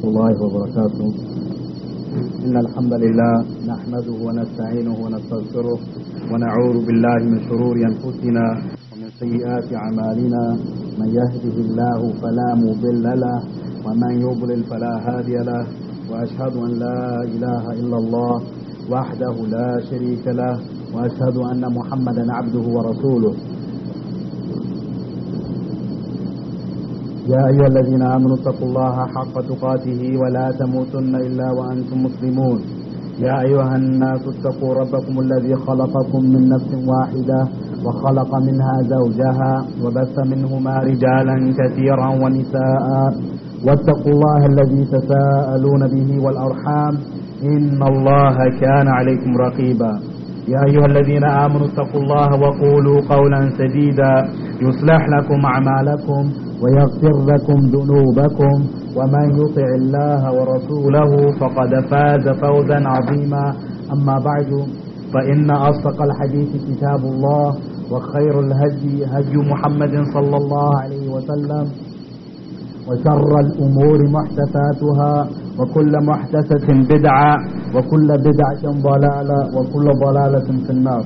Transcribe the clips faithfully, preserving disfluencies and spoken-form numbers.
الله وبركاته. إن الحمد لله نحمده ونستعينه ونستغفره ونعوذ بالله من شرور أنفسنا ومن سيئات أعمالنا. من يهده الله فلا مضل له ومن يضلل فلا هادي له، وأشهد أن لا إله إلا الله وحده لا شريك له، وأشهد أن محمدا عبده ورسوله. يا أيها الذين آمنوا اتقوا الله حق تقاته ولا تموتن إلا وأنتم مسلمون. يا أيها الناس اتقوا ربكم الذي خلقكم من نفس واحدة وخلق منها زوجها وبث منهما رجالا كثيرا ونساء، واتقوا الله الذي تساءلون به والأرحام إن الله كان عليكم رقيبا. يا أيها الذين آمنوا اتقوا الله وقولوا قولا سديدا يصلح لكم أعمالكم ويغفر لكم ذنوبكم، ومن يطع الله ورسوله فقد فاز فوزا عظيما. أما بعد، فإن أصدق الحديث كتاب الله، وخير الهدي هدي محمد صلى الله عليه وسلم، وشر الأمور محدثاتها، وكل محدثة بدعة، وكل بدعة ضلالة، وكل ضلالة في النار.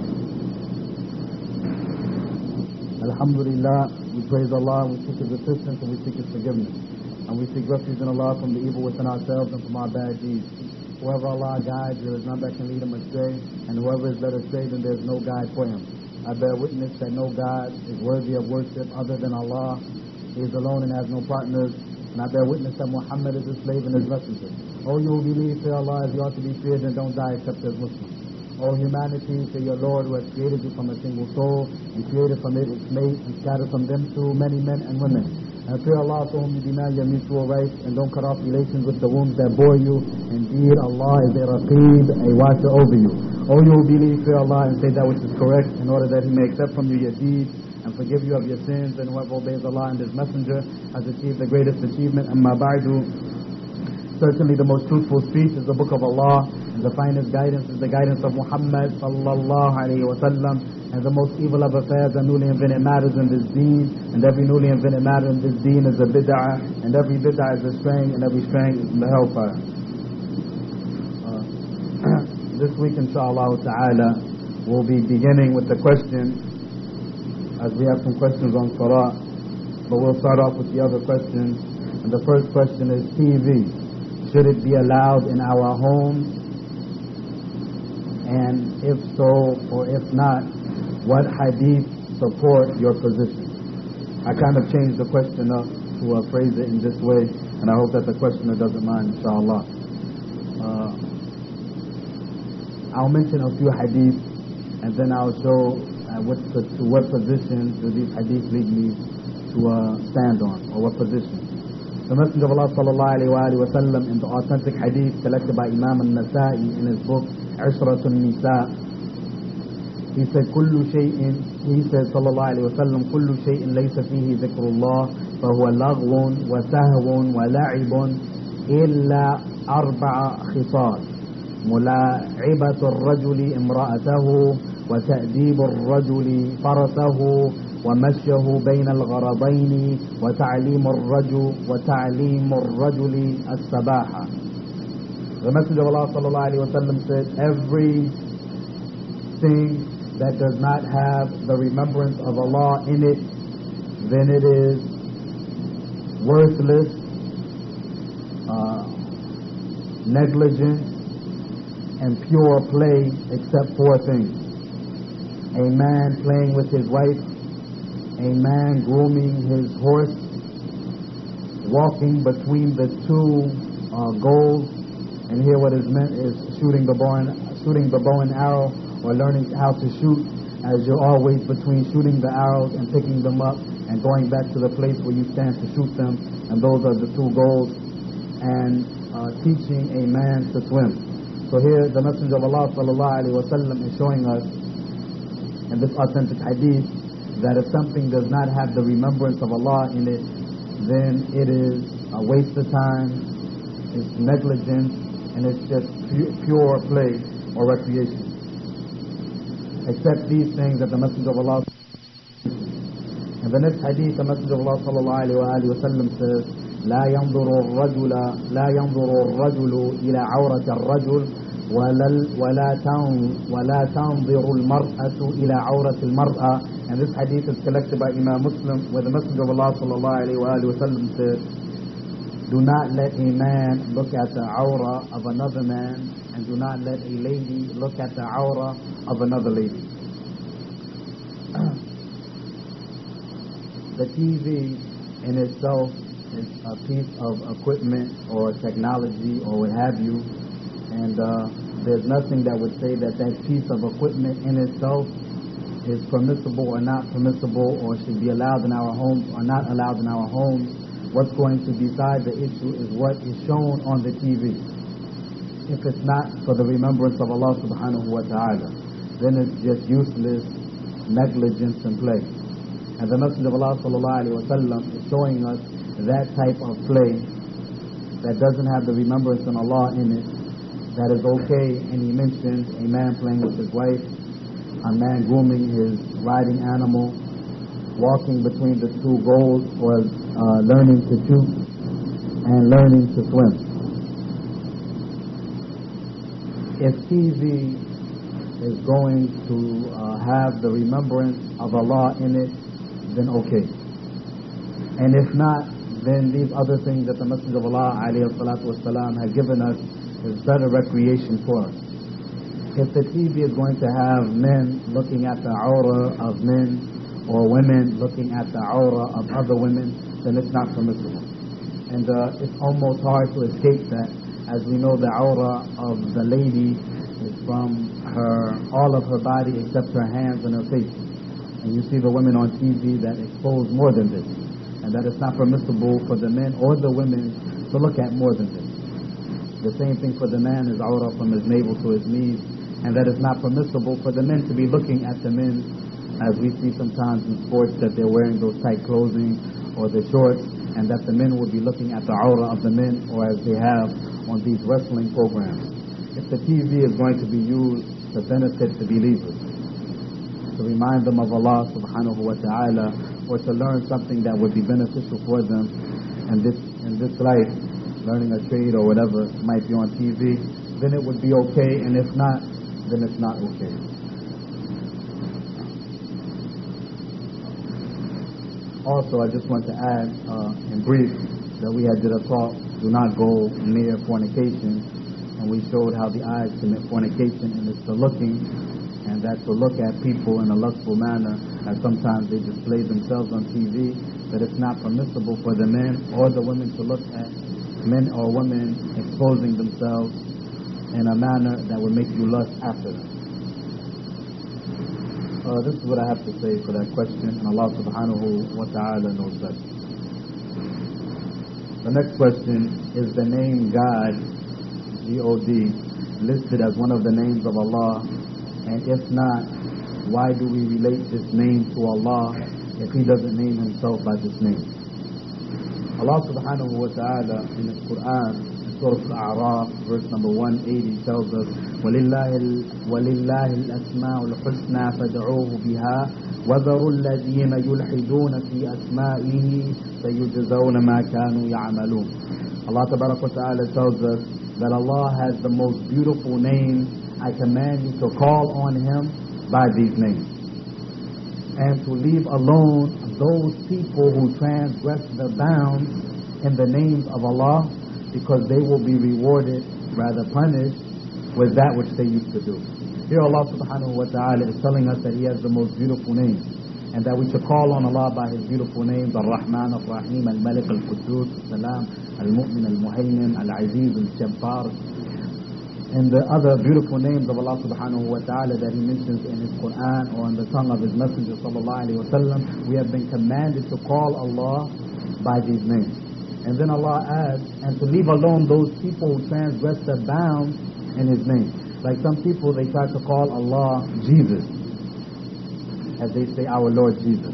Alhamdulillah, we praise Allah, we seek His assistance, and we seek His forgiveness. And we seek refuge in Allah from the evil within ourselves and from our bad deeds. Whoever Allah guides, there is none that can lead him astray, and whoever is led astray, then there is no guide for him. I bear witness that no God is worthy of worship other than Allah. He is alone and has no partners. And I bear witness that Muhammad is His slave and His messenger. Oh, you who believe, fear Allah as you ought to be feared, and don't die except as Muslims. O humanity, to your Lord who has created you from a single soul and created from it its mate and scattered from them two many men and women. And fear Allah to whom you demand your mutual rights, and don't cut off relations with the wombs that bore you. Indeed, Allah is a Raqib, a watcher over you. O you who believe, fear Allah and say that which is correct, in order that He may accept from you your deeds and forgive you of your sins. And whoever obeys Allah and His messenger has achieved the greatest achievement. Amma ba'du. Certainly the most truthful speech is the book of Allah, and the finest guidance is the guidance of Muhammad sallallahu alayhi wa sallam, and the most evil of affairs are newly invented matters in this deen, and every newly invented matter in this deen is a bid'ah, and every bid'ah is a straying, and every straying is in the hellfire. Uh, this week, inshallah ta'ala, we'll be beginning with the question, as we have some questions on Salah, but we'll start off with the other questions. And the first question is T V. Should it be allowed in our homes? And if so, or if not, what hadith support your position? I kind of changed the question up to uh, phrase it in this way, and I hope that the questioner doesn't mind, inshallah. Uh, I'll mention a few hadiths, and then I'll show uh, what, to, to what position do these hadiths lead me to uh, stand on, or what position. The Messenger of Allah sallallahu alayhi wa sallam, in the authentic hadith collected by Imam al-Nasa'i in his book Ishratun Nisa, he said, "Kullu shay'in," he said sallallahu alayhi wa sallam, "Kullu shay'in laysa fihi dhikrullah fahuwa laghwun wa sahwun wa la'ibun illa arba'a khisal. Mula'ibatu ar-rajuli imra'atahu wa ta'dibu ar-rajuli farasahu ومشيه بين الغرضين وتعليم الرجل وتعليم الرجل السباحة." The Messenger of Allah sallallahu alaihi wasallam said, every thing that does not have the remembrance of Allah in it, then it is worthless, uh, negligent, and pure play, except four things: a man playing with his wife, a man grooming his horse, walking between the two uh, goals, and here what is meant is shooting the bow and shooting the bow and arrow, or learning how to shoot, as you're always between shooting the arrows and picking them up and going back to the place where you stand to shoot them, and those are the two goals. And uh, teaching a man to swim. So here the Messenger of Allah sallallahu alaihi wasallam is showing us in this authentic hadith that if something does not have the remembrance of Allah in it, then it is a waste of time, it's negligence, and it's just pure play or recreation. Except these things that the Messenger of Allah. In the next hadith, the Messenger of Allah sallallahu alayhi wa sallam says, لا ينظر الرجل لا ينظر الرجل إلى عورة الرجل ولا ولا ولا تنظر المرأة إلى عورة المرأة. And this hadith is collected by Imam Muslim, where the Messenger of Allah sallallahu alaihi wasallam said, "Do not let a man look at the aura of another man, and do not let a lady look at the aura of another lady." The T V in itself is a piece of equipment or technology or what have you, and uh, there's nothing that would say that that piece of equipment in itself is permissible or not permissible, or should be allowed in our homes or not allowed in our homes. What's going to decide the issue is what is shown on the T V. If it's not for the remembrance of Allah subhanahu wa ta'ala, then it's just useless negligence and play. And the Messenger of Allah sallallahu alaihi wasallam is showing us that type of play that doesn't have the remembrance of Allah in it, that is okay. And he mentioned a man playing with his wife, a man grooming his riding animal, walking between the two goals, or uh, learning to shoot and learning to swim. If T V is going to uh, have the remembrance of Allah in it, then okay. And if not, then these other things that the Messenger of Allah alayhi salatu wasalam has given us is better recreation for us. If the T V is going to have men looking at the aura of men, or women looking at the aura of other women, then it's not permissible. And uh, it's almost hard to escape that. As we know, the aura of the lady is from her, all of her body except her hands and her face. And you see the women on T V that expose more than this, and that it's not permissible for the men or the women to look at more than this. The same thing for the man is aura from his navel to his knees, and that it's not permissible for the men to be looking at the men, as we see sometimes in sports that they're wearing those tight clothing or the shorts, and that the men will be looking at the aura of the men, or as they have on these wrestling programs. If the T V is going to be used to benefit the believers, to remind them of Allah subhanahu wa ta'ala, or to learn something that would be beneficial for them in this, in this life, learning a trade or whatever might be on T V, then it would be okay, and if not, then it's not okay. Also, I just want to add uh, in brief that we had did a talk, do not go near fornication, and we showed how the eyes commit fornication, and it's the looking, and that to look at people in a lustful manner, and sometimes they display themselves on T V, that it's not permissible for the men or the women to look at men or women exposing themselves in a manner that would make you lust after them. Uh, this is what I have to say for that question, and Allah subhanahu wa ta'ala knows best. The next question: is the name God, G O D, listed as one of the names of Allah? And if not, why do we relate this name to Allah if He doesn't name Himself by this name? Allah subhanahu wa ta'ala in His Quran, in Surah Al-A'raf, verse number one eighty, tells us, وَلِلَّهِ الْأَسْمَاءُ الْحُسْنَى فَادْعُوهُ بِهَا وَذَرُوا الَّذِينَ يُلْحِدُونَ فِي أَسْمَائِهِ سَيُجْزَوْنَ مَا كَانُوا يَعْمَلُونَ. Allah tabarak wa ta'ala tells us that Allah has the most beautiful names. I command you to call on Him by these names, and to leave alone those people who transgress the bounds in the names of Allah, because they will be rewarded, rather punished, with that which they used to do. Here Allah subhanahu wa ta'ala is telling us that He has the most beautiful names, and that we should call on Allah by His beautiful names: Ar-Rahman, Ar-Rahim, Al-Malik, Al-Quddus, Al-Salam, Al-Mu'min, Al-Muhaymin, Al-Aziz, Al-Jabbar, and the other beautiful names of Allah subhanahu wa ta'ala that He mentions in His Quran or on the tongue of His Messenger sallallahu alayhi wa sallam. We have been commanded to call Allah by these names. And then Allah adds, and to leave alone those people who transgress the bounds in His name. Like some people, they try to call Allah Jesus, as they say, our Lord Jesus.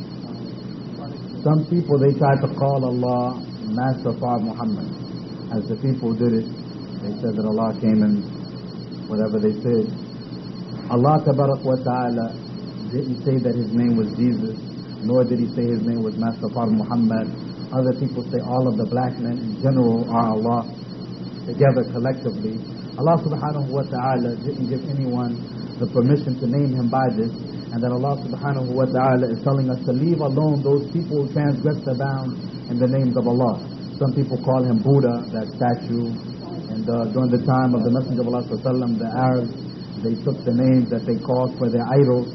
Some people, they try to call Allah Master Far Muhammad, as the people did it. They said that Allah came and whatever they said. Allah tabarak wa ta'ala didn't say that His name was Jesus, nor did He say His name was Master Far Muhammad, Other people say all of the black men in general are Allah together collectively. Allah subhanahu wa ta'ala didn't give anyone the permission to name him by this, and that Allah subhanahu wa ta'ala is telling us to leave alone those people who transgress the bounds in the names of Allah. Some people call him Buddha, that statue, and uh, during the time of the Messenger of Allah sallallahu alaihi wasallam, the Arabs, they took the names that they called for their idols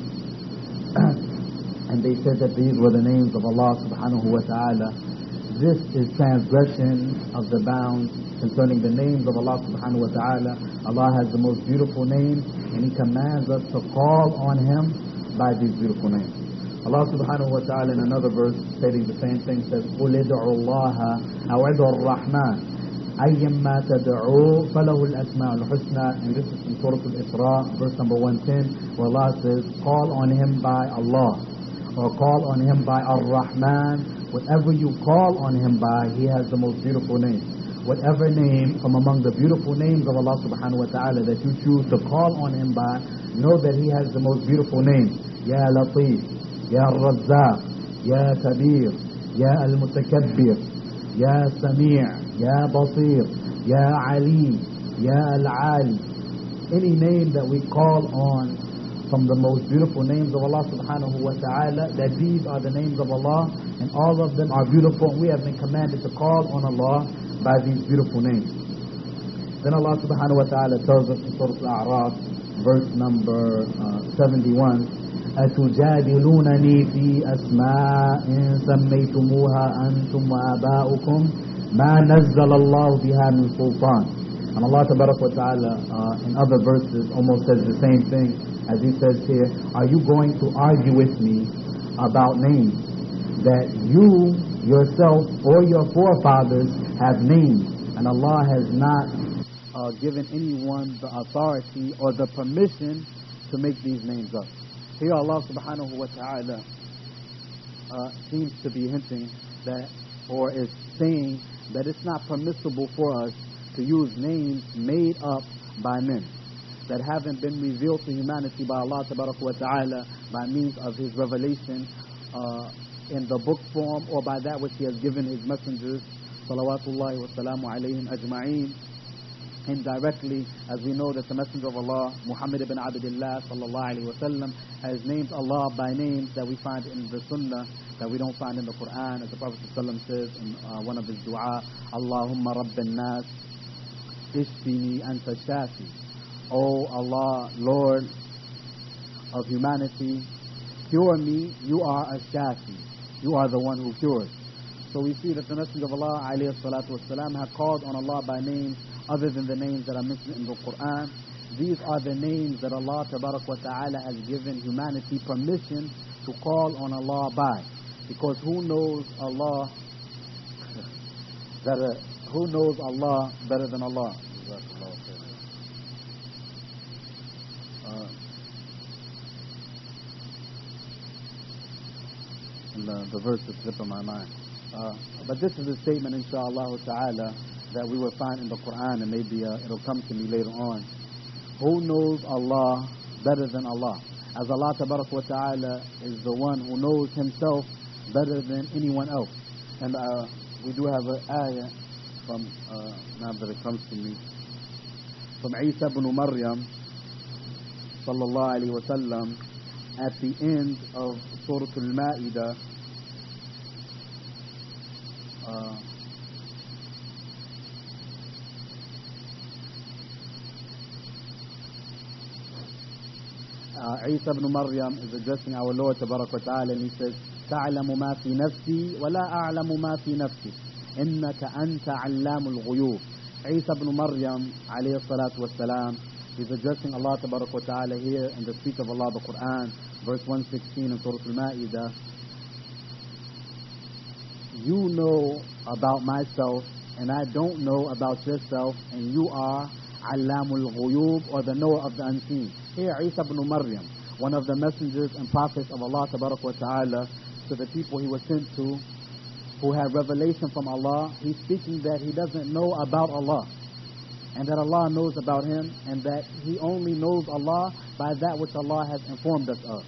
and they said that these were the names of Allah subhanahu wa ta'ala. This is transgression of the bounds concerning the names of Allah subhanahu wa ta'ala. Allah has the most beautiful names, and He commands us to call on Him by these beautiful names. Allah subhanahu wa ta'ala in another verse stating the same thing says, قُلِ ادْعُوا اللَّهَ أَوْ ادْعُوا الرَّحْمَنَ أَيَّمَّا تَدْعُوا فَلَهُ الْأَسْمَاءُ الْحُسْنَى. And this is in Surah Al-Isra, verse number one ten, where Allah says, call on Him by Allah, or call on Him by Ar-Rahman. Whatever you call on Him by, He has the most beautiful name. Whatever name from among the beautiful names of Allah subhanahu wa ta'ala that you choose to call on Him by, know that He has the most beautiful name. Ya Latif, Ya Razzaq, Ya Kabir, Ya Al-Mutakabbir, Ya Sami', Ya Basir, Ya Ali, Ya Al-Ali. Any name that we call on from the most beautiful names of Allah subhanahu wa ta'ala, that these are the names of Allah, and all of them are beautiful, and we have been commanded to call on Allah by these beautiful names. Then Allah subhanahu wa ta'ala tells us in Surah Al-A'raf, verse number uh, seventy-one, أَتُجَادِلُونَنِي فِي أَسْمَاءٍ سَمَّيْتُمُوهَا أَنْتُمْ وَآبَاؤُكُمْ مَا نَزَّلَ اللَّهُ بِهَا مِنْ سُلْطَانٍ. And Allah tabarak wa ta'ala uh, in other verses almost says the same thing, as He says here, are you going to argue with me about names that you yourself or your forefathers have named, and Allah has not uh, given anyone the authority or the permission to make these names up? Here Allah subhanahu wa ta'ala uh, seems to be hinting that, or is saying that it's not permissible for us to use names made up by men that haven't been revealed to humanity by Allah tabarak wa ta'ala by means of His revelation uh, in the book form, or by that which He has given His messengers salawatullahi wa salamu alayhim ajma'een. Indirectly, as we know that the Messenger of Allah Muhammad ibn Abdullah sallallahu alayhi wa sallam has named Allah by names that we find in the Sunnah that we don't find in the Quran, as the Prophet ﷺ says in uh, one of his dua, Allahumma Rabban Nas Ishfini Anta Shafi. O Allah, Lord of humanity, cure me, you are a Shafi. You are the one who cures. So we see that the Messenger of Allah alayhi salatu wasalam had called on Allah by names other than the names that are mentioned in the Quran. These are the names that Allah tabarak wa ta'ala has given humanity permission to call on Allah by. Because who knows Allah better, who knows Allah better than Allah? Uh, and the, the verse that slipped on my mind. Uh, but this is a statement, inshallah ta'ala, that we will find in the Quran, and maybe uh, it'll come to me later on. Who knows Allah better than Allah? As Allah tabarak wa ta'ala is the one who knows Himself better than anyone else. And uh, we do have an ayah from, uh, now that it comes to me, from Isa ibn Maryam sallallahu alayhi wa sallam, at the end of Surah Al-Ma'idah, uh, uh, Isa ibn Maryam is addressing our Lord tabarak wa ta'ala, and he says, تعلم ما في نفسي ولا أعلم ما في نفسك إنك أنت علام الغيوب. Isa ibn Maryam alayhi salatu wassalam, he's addressing Allah tabarak wa ta'ala here in the speech of Allah, the Quran, verse one sixteen in Surah Al-Ma'idah. You know about myself, and I don't know about yourself, and you are Alamul Ghuyub, or the knower of the unseen. Here Isa ibn Maryam, one of the messengers and prophets of Allah tabarak wa ta'ala, to the people he was sent to, who had revelation from Allah, he's speaking that he doesn't know about Allah, and that Allah knows about him, and that he only knows Allah by that which Allah has informed us of.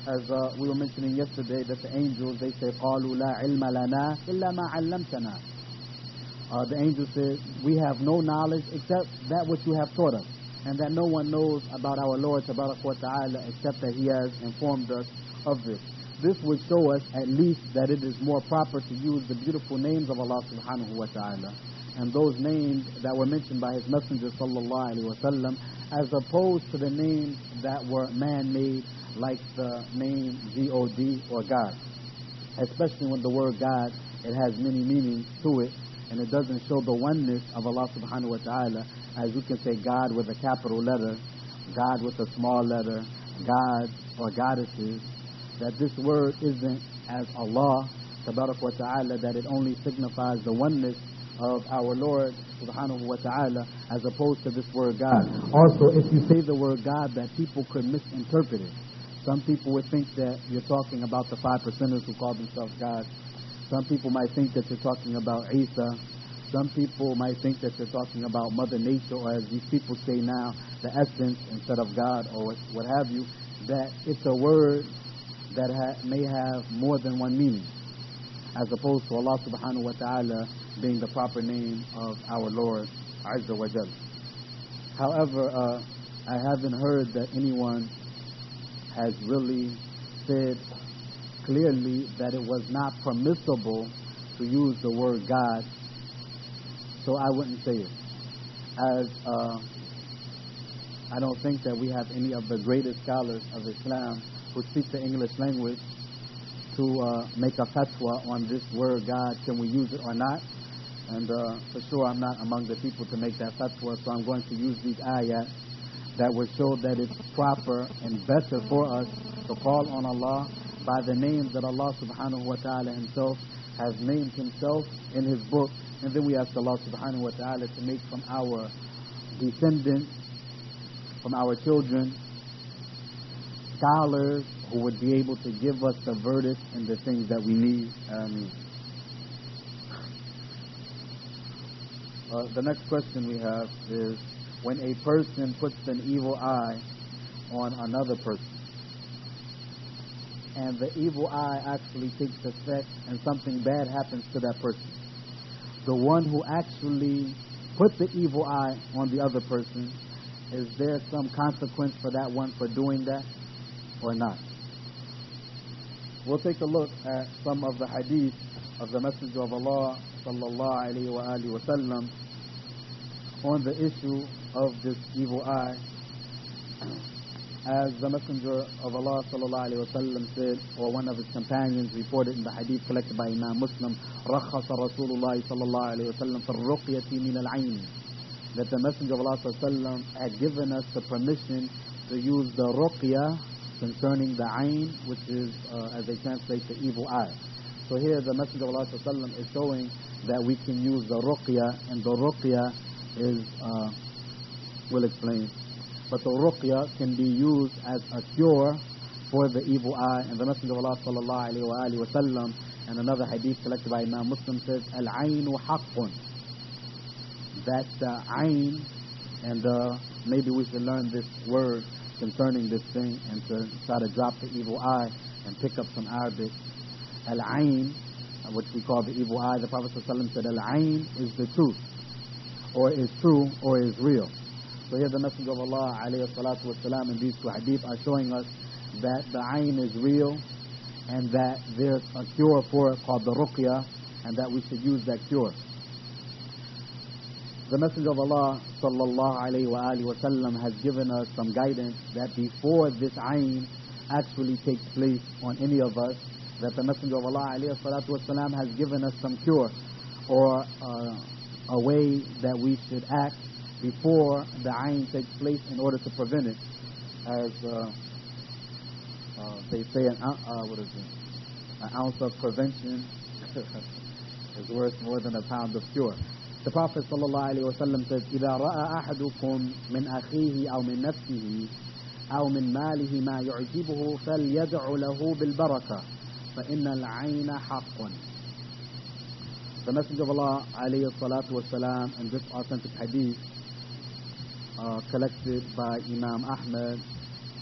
as uh, we were mentioning yesterday, that the angels, they say, قَالُوا لَا عِلْمَ لَنَا إِلَّا مَا عَلَّمْتَنَا. Uh, the angel says, we have no knowledge except that which you have taught us, and that no one knows about our Lord Tabarak wa Ta'ala except that He has informed us of this. This would show us at least that it is more proper to use the beautiful names of Allah Subhanahu wa Ta'ala, and those names that were mentioned by His Messenger Sallallahu Alaihi Wasallam, as opposed to the names that were man-made, like the name G O D or God. Especially when the word God, it has many meanings to it, and it doesn't show the oneness of Allah Subhanahu wa Ta'ala, as you can say God with a capital letter, God with a small letter, gods or goddesses, that this word isn't as Allah Tabarak wa Ta'ala, that it only signifies the oneness of our Lord Subhanahu wa Ta'ala, as opposed to this word God. Also, if you say the word God, that people could misinterpret it. Some people would think that you're talking about the five percenters who call themselves God. Some people might think that you're talking about Isa. Some people might think that you're talking about Mother Nature, or as these people say now, the essence instead of God, or what, what have you, that it's a word that ha- may have more than one meaning, as opposed to Allah Subhanahu wa Ta'ala being the proper name of our Lord Azza wa Jal. However, uh, I haven't heard that anyone has really said clearly that it was not permissible to use the word God, so I wouldn't say it. As uh, I don't think that we have any of the greatest scholars of Islam who speak the English language to uh, make a fatwa on this word God, can we use it or not? And uh, for sure I'm not among the people to make that fatwa, so I'm going to use these ayat that would show that it's proper and better for us to call on Allah by the names that Allah Subhanahu wa Ta'ala Himself has named Himself in His book. And then we ask Allah Subhanahu wa Ta'ala to make from our descendants, from our children, scholars who would be able to give us the verdict in the things that we need. Ameen. Uh, the next question we have is, when a person puts an evil eye on another person, and the evil eye actually takes effect and something bad happens to that person, the one who actually put the evil eye on the other person, is there some consequence for that one for doing that or not? We'll take a look at some of the hadith of the Messenger of Allah sallallahu alayhi wa alihi wa sallam on the issue of this evil eye. As the Messenger of Allah sallallahu alayhi wa sallam said, or one of his companions reported in the hadith collected by Imam Muslim, رَخَّصَ رَسُولُ اللَّهِ صَلَّى اللَّهُ عَلَيْهِ وَسَلَّمْ فِي الرُّقْيَةِ مِنَ الْعَيْنِ, that the Messenger of Allah sallallahu alayhi wa sallam had given us the permission to use the ruqya concerning the ayn, which is, uh, as they translate, the evil eye. So here the Messenger of Allah sallallahu alayhi wa sallam is showing that we can use the ruqya, and the ruqya is, uh, we'll explain, but the ruqya can be used as a cure for the evil eye. And the Messenger of Allah sallallahu alayhi wa alihi wa sallam, and another hadith collected by Imam Muslim, says, Al-aynu haqqun, that the ayn, and uh, maybe we should learn this word concerning this thing and to try to drop the evil eye and pick up some Arabic. Al-ayn, which we call the evil eye, the Prophet sallallahu alayhi wa sallam said, Al-ayn is the truth, or is true, or is real. So here the Messenger of Allah alayhi salatu wasalam in these two hadith are showing us that the ayn is real, and that there's a cure for it called the ruqya, and that we should use that cure. The Messenger of Allah sallallahu alayhi wa alihi wasallam has given us some guidance that before this ayn actually takes place on any of us, that the Messenger of Allah alayhi salatu wasalam has given us some cure, or uh, a way that we should act before the ayn takes place in order to prevent it. As uh, uh, they say, an, uh, what is it? An ounce of prevention is worth more than a pound of cure. The Prophet sallallahu alaihi wasallam says, إِذَا رَأَى أَحَدُكُمْ مِنْ أَخِيهِ أَوْ مِنْ نَفْسِهِ أَوْ مِنْ مَالِهِ مَا يُعْجِبُهُ فَلْيَدْعُ لَهُ بِالْبَرَكَةِ فَإِنَّ الْعَيْنَ حَقٌّ. The Messenger of Allah alayhi salatu wasalam, in this authentic hadith uh, collected by Imam Ahmad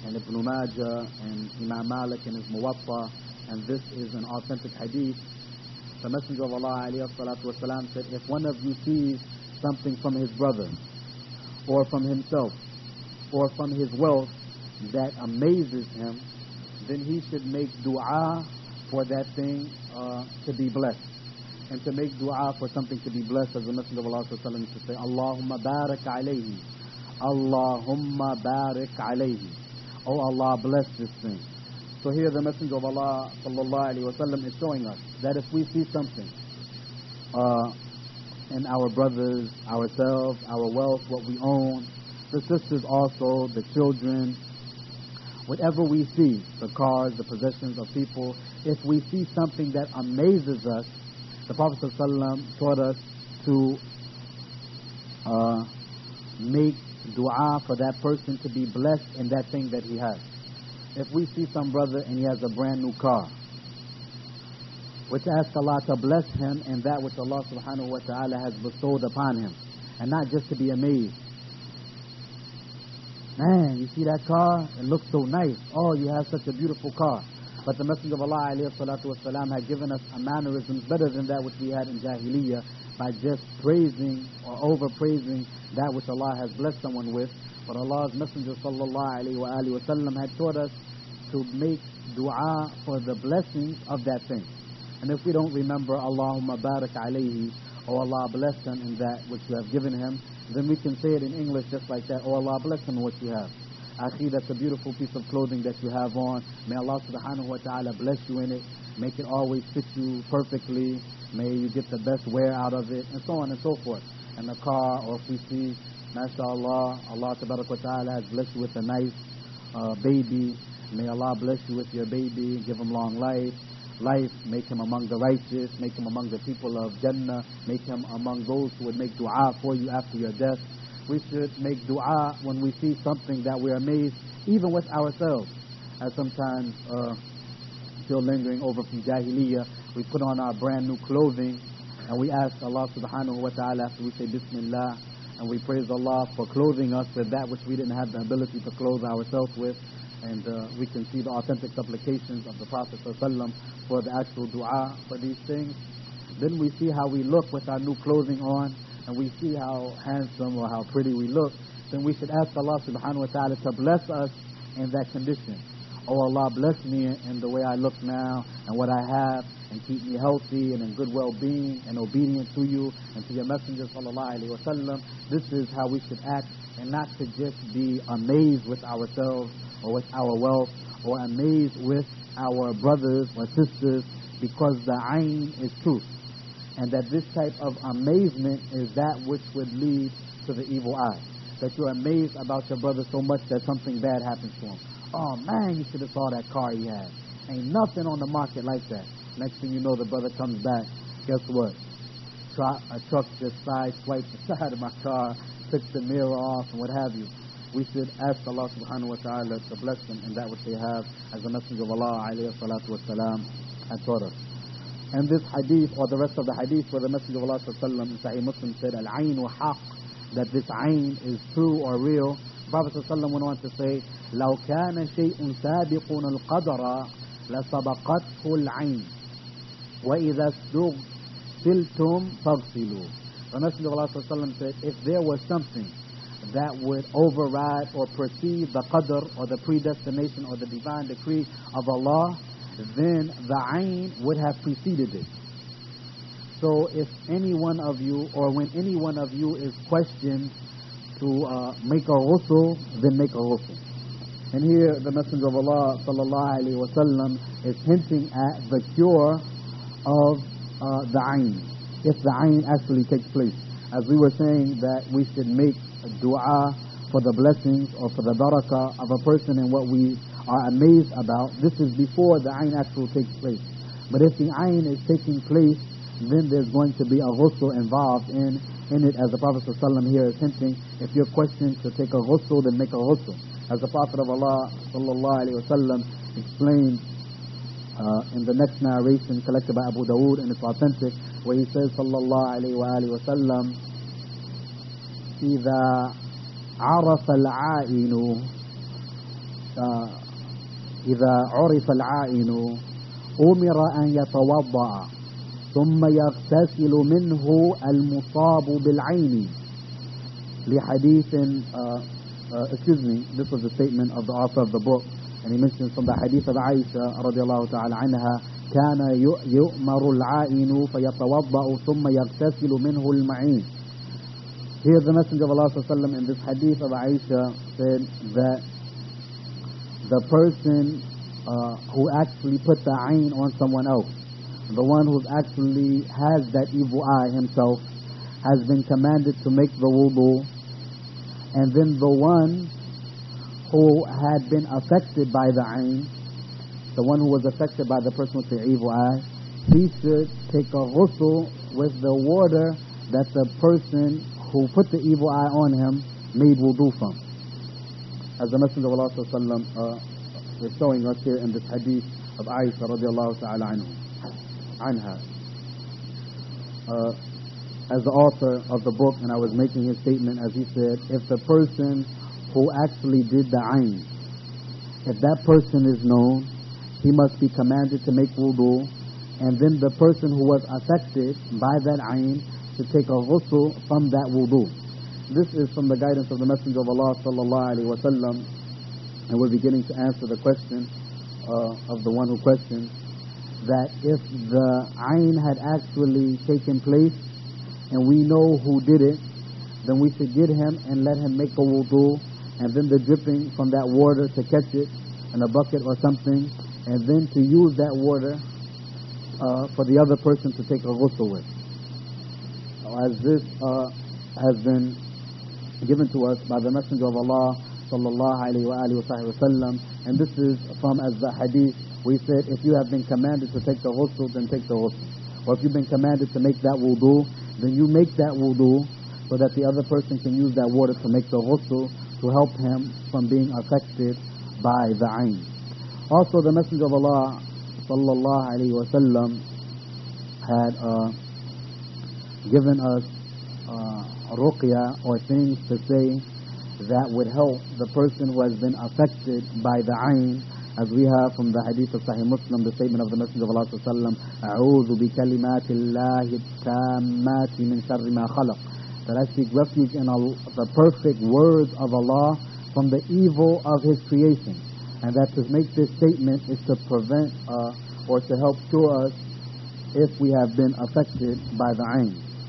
and Ibn Majah and Imam Malik in his Muwatta, and this is an authentic hadith. The Messenger of Allah alayhi salatu wasalam said, if one of you sees something from his brother, or from himself, or from his wealth that amazes him, then he should make dua for that thing uh, to be blessed. And to make dua for something to be blessed, as the Messenger of Allah sallallahu used to say, Allahumma barak alayhi, Allahumma barak alayhi. Oh Allah, bless this thing. So here the Messenger of Allah sallallahu alayhi wa sallam is showing us that if we see something uh, in our brothers, ourselves, our wealth, what we own, the sisters also, the children, whatever we see, the cars, the possessions of people, if we see something that amazes us, the Prophet ﷺ taught us to uh, make dua for that person to be blessed in that thing that he has. If we see some brother and he has a brand new car, which ask Allah to bless him in that which Allah subhanahu wa ta'ala has bestowed upon him, and not just to be amazed. Man, you see that car? It looks so nice. Oh, you have such a beautiful car. But the Messenger of Allah alayhi salatu wasalam had given us a mannerism better than that which we had in Jahiliyyah, by just praising or overpraising that which Allah has blessed someone with. But Allah's Messenger sallallahu alayhi wa alihi wasallam had taught us to make dua for the blessings of that thing. And if we don't remember Allahumma barak alayhi, oh Allah bless him in that which you have given him, then we can say it in English just like that, oh Allah bless him in what you have. Akhi, that's a beautiful piece of clothing that you have on. May Allah subhanahu wa ta'ala bless you in it. Make it always fit you perfectly. May you get the best wear out of it, and so on and so forth. And the car, or if we see, mashallah, Allah tabarak wa ta'ala has blessed you with a nice uh, baby. May Allah bless you with your baby, give him long life. Life, make him among the righteous, make him among the people of Jannah, make him among those who would make dua for you after your death. We should make dua when we see something that we're amazed, even with ourselves. As sometimes, uh, still lingering over from Jahiliyyah, we put on our brand new clothing and we ask Allah subhanahu wa ta'ala after we say Bismillah, and we praise Allah for clothing us with that which we didn't have the ability to clothe ourselves with. And uh, we can see the authentic supplications of the Prophet ﷺ for the actual dua for these things. Then we see how we look with our new clothing on, and we see how handsome or how pretty we look. Then we should ask Allah subhanahu wa ta'ala to bless us in that condition. Oh Allah, bless me in the way I look now and what I have, and keep me healthy and in good well-being and obedient to you and to your Messenger sallallahu alaihi wasallam. This is how we should act, and not to just be amazed with ourselves or with our wealth, or amazed with our brothers or sisters, because the ayn is truth. And that this type of amazement is that which would lead to the evil eye. That you're amazed about your brother so much that something bad happens to him. Oh man, you should have saw that car he had. Ain't nothing on the market like that. Next thing you know, the brother comes back. Guess what? Truck, a truck just side swiped the side of my car, took the mirror off, and what have you. We should ask Allah subhanahu wa ta'ala to bless them in that which they have, as the Messenger of Allah alayhi salatu wasalam had taught us. And this hadith, or the rest of the hadith, where the Messenger of Allah sallallahu alayhi wa sallam in Sahih Muslim said, Al-Aynu haq, that this ayn is true or real. The Prophet sallallahu alayhi wa sallam went on to say, لو كان شيء سابق القدر لسبقته العين وإذا استغسلتم فاغسلوا. The Messenger of Allah sallallahu alayhi wa sallam said, if there was something that would override or precede the qadr, or the predestination or the divine decree of Allah, then the ayn would have preceded it. So if any one of you, or when any one of you is questioned to uh, make a ghusl, then make a ghusl. And here the Messenger of Allah sallallahu alaihi wasallam is hinting at the cure of uh, the ayn, if the ayn actually takes place. As we were saying that we should make dua for the blessings or for the barakah of a person and what we are amazed about. This is before the ayn actually takes place. But if the ayn is taking place, then there's going to be a ghusl involved in, in it, as the Prophet ﷺ here is hinting. If you're questioned to take a ghusl, then make a ghusl. As the Prophet of Allah sallallahu alaihi wasallam explained uh, in the next narration collected by Abu Dawood, and it's authentic, where he says sallallahu alaihi wa alihi wasallam, إذا عرف العائن uh, إذا عرف العائن أمر أن يتوضأ ثم يغتسل منه المصاب بالعين لحديث uh, uh, excuse me, this was the statement of the author of the book, and he mentions from the hadith of Aisha رضي الله تعالى عنها كان يؤمر العائن فيتوضأ ثم يغتسل منه المعين. Here the Messenger of Allah صلى الله عليه وسلم in this hadith of Aisha said that the person uh, who actually put the ayn on someone else, the one who actually has that evil eye himself, has been commanded to make the wudu, and then the one who had been affected by the ayn, the one who was affected by the person with the evil eye, he should take a ghusl with the water that the person who put the evil eye on him made wudu from. As the Messenger of Allah sallallahu uh, is showing us here in this hadith of Aisha radiallahu ta'ala anhu, anha. Uh, as the author of the book, and I was making his statement, as he said, if the person who actually did the ayn, if that person is known, he must be commanded to make wudu, and then the person who was affected by that ayn should take a ghusl from that wudu. This is from the guidance of the Messenger of Allah sallallahu alaihi wasallam, and we're beginning to answer the question uh, of the one who questioned that if the ayn had actually taken place and we know who did it, then we should get him and let him make a wudu, and then the dripping from that water to catch it in a bucket or something, and then to use that water uh, for the other person to take a ghusl with. As this uh, has been given to us by the Messenger of Allah sallallahu alayhi wa alihi wa sallam, and this is from as the hadith we said, if you have been commanded to take the ghusl, then take the ghusl, or if you've been commanded to make that wudu, then you make that wudu so that the other person can use that water to make the ghusl to help him from being affected by the ayn. Also the Messenger of Allah sallallahu alayhi wa sallam had uh, given us uh, ruqya, or things to say that would help the person who has been affected by the ayn, as we have from the hadith of Sahih Muslim, the statement of the Messenger of Allah sallallahu alaihi wasallam, "A'udhu bi kalimati Allahi tammati min sharri ma khalaq," that I seek refuge in all the perfect words of Allah from the evil of His creation, and that to make this statement is to prevent uh, or to help cure us if we have been affected by the ayn.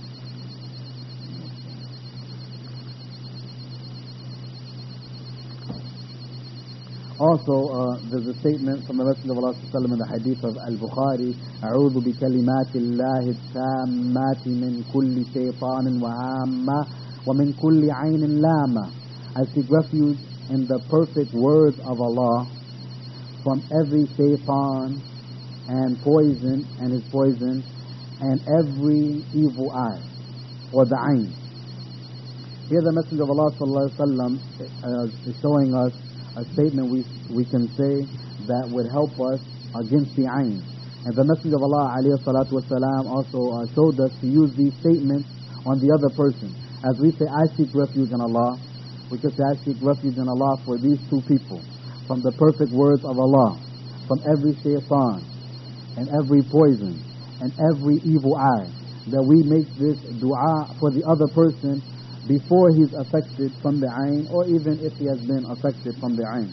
Also, uh, there's a statement from the Messenger of Allah sallallahu alaihi wasallam in the hadith of Al-Bukhari, "A'udhu bi kalimati Allahi tammati min kulli shaytanin wa hamma wa min kulli aynin lama." I seek refuge in the perfect words of Allah from every shaytan and poison and his poison, and every evil eye, or the ayn. Here the Messenger of Allah sallallahu alaihi wasallam uh, is showing us a statement we we can say that would help us against the ayn. And the Messenger of Allah alayhi salatu wasalam also uh, showed us to use these statements on the other person. As we say, I seek refuge in Allah, we can say, I seek refuge in Allah for these two people, from the perfect words of Allah, from every shaitan, and every poison, and every evil eye, that we make this dua for the other person before he's affected from the ayn, or even if he has been affected from the ayn.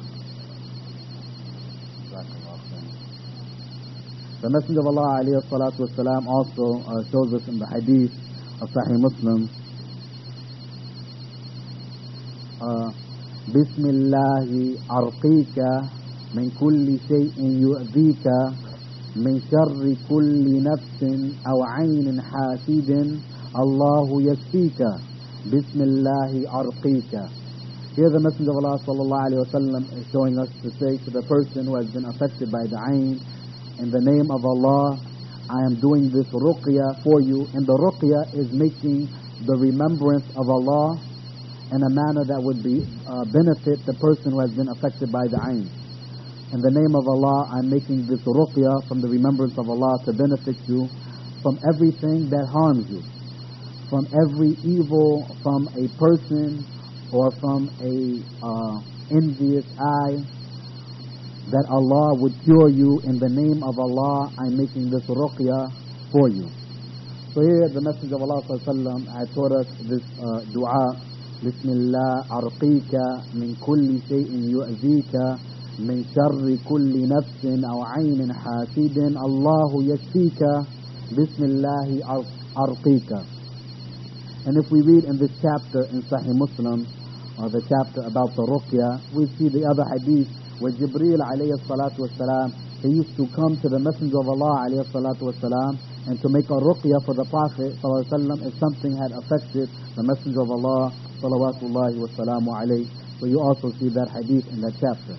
The Messenger of Allah alayhi salatu wasalam also uh, shows us in the hadith of Sahih Muslim, uh, Bismillahi arqika min kulli shay'in yu'dhika min sharri kulli nafsin aw aynin hasidin Allahu yashfika. Bismillahi arqika. Here the Messenger of Allah sallallahu alayhi wa sallam is showing us to say to the person who has been affected by the ayn, in the name of Allah, I am doing this ruqya for you. And the ruqya is making the remembrance of Allah in a manner that would be uh, benefit the person who has been affected by the ayn. In the name of Allah, I'm making this ruqya from the remembrance of Allah to benefit you from everything that harms you, from every evil, from a person or from a uh, envious eye, that Allah would cure you in the name of Allah. I'm making this ruqya for you. So here the Messenger of Allah sallallahu alaihi wasallam had taught us this uh, dua. Bismillah arqika min kulli shay'in yu'zika min sharri kulli nafsin aw 'aynin hasidin Allahu yakfika Bismillah arqika. And if we read in this chapter in Sahih Muslim, or the chapter about the ruqya, we see the other hadith where Jibreel alayhi salatu wasalam, he used to come to the Messenger of Allah alayhi salatu wasalam and to make a ruqya for the Prophet sallallahu alaihi wasallam if something had affected the Messenger of Allah salawatullahi wasalamu alayhi. So you also see that hadith in that chapter.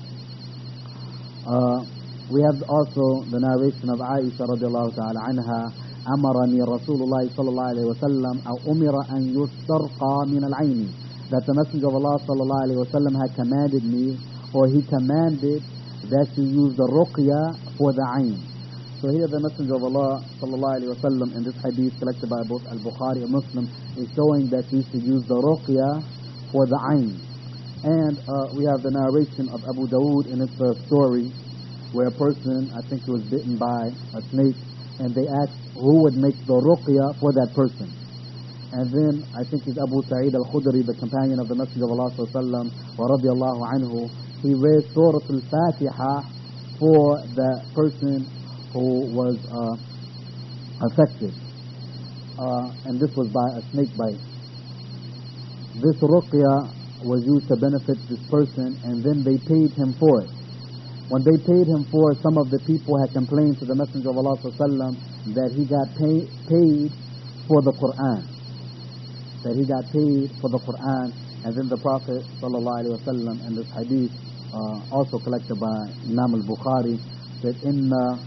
Uh, we have also the narration of Aisha radiallahu ta'ala anha, أمرني رسول الله صلى الله عليه وسلم أو أمر أن يسترقى من العين, that the Messenger of Allah صلى الله عليه وسلم had commanded me, or he commanded that you use the ruqya for the ayn. So here the Messenger of Allah صلى الله عليه وسلم in this hadith collected by both Al-Bukhari and Muslim is showing that you should use the ruqya for the ayn. And uh, we have the narration of Abu Dawood in its uh, story where a person, I think he was bitten by a snake, and they asked who would make the ruqya for that person. And then I think it's Abu Sa'id al-Khudri, the companion of the Messenger of Allah sallallahu alaihi wasallam, wa radiyallahu anhu, he read Surah Al-Fatiha for the person who was uh, affected. Uh, and this was by a snake bite. This ruqya was used to benefit this person, and then they paid him for it. When they paid him for it, some of the people had complained to the Messenger of Allah sallallahu alaihi wasallam that he got pay, paid for the Quran. That he got paid for the Quran. And then the Prophet sallallahu alaihi wasallam in this hadith, uh, also collected by Imam al-Bukhari, said, "Inna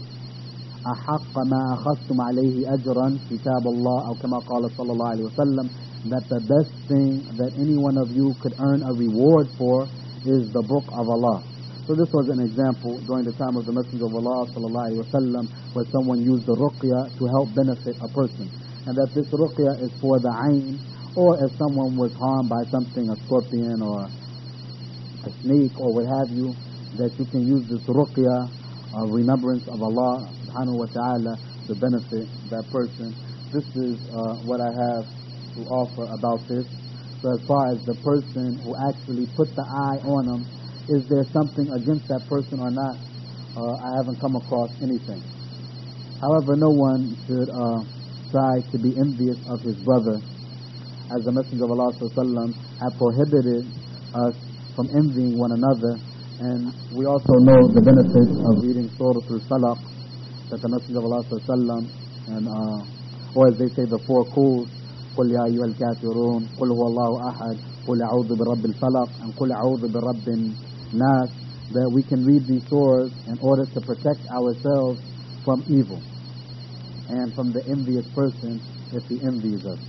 ahaqqa ma akhastum alayhi ajran kitab Allah," or kama qala sallallahu alaihi wasallam, that the best thing that any one of you could earn a reward for is the book of Allah. So this was an example during the time of the Messenger of Allah sallallahu alaihi wasallam, where someone used the ruqya to help benefit a person, and that this ruqya is for the ayn, or if someone was harmed by something, a scorpion or a snake or what have you, that you can use this ruqya of remembrance of Allah subhanahu wa ta'ala to benefit that person. This is uh, what I have to offer about this. So as far as the person who actually put the eye on him, is there something against that person or not? Uh, I haven't come across anything. However, no one should uh, try to be envious of his brother, as the Messenger of Allah sallallahu alaihi wasallam have prohibited us from envying one another. And we also know the benefits of reading Surah Al-Falaq, that the Messenger of Allah sallallahu alaihi wasallam, and uh, or as they say, the four calls, قل يا أيها الكافرون قل هو الله أحد قل أعوذ برب الفلق and قل أعوذ برب الناس, that we can read these surahs in order to protect ourselves from evil and from the envious person if he envies us.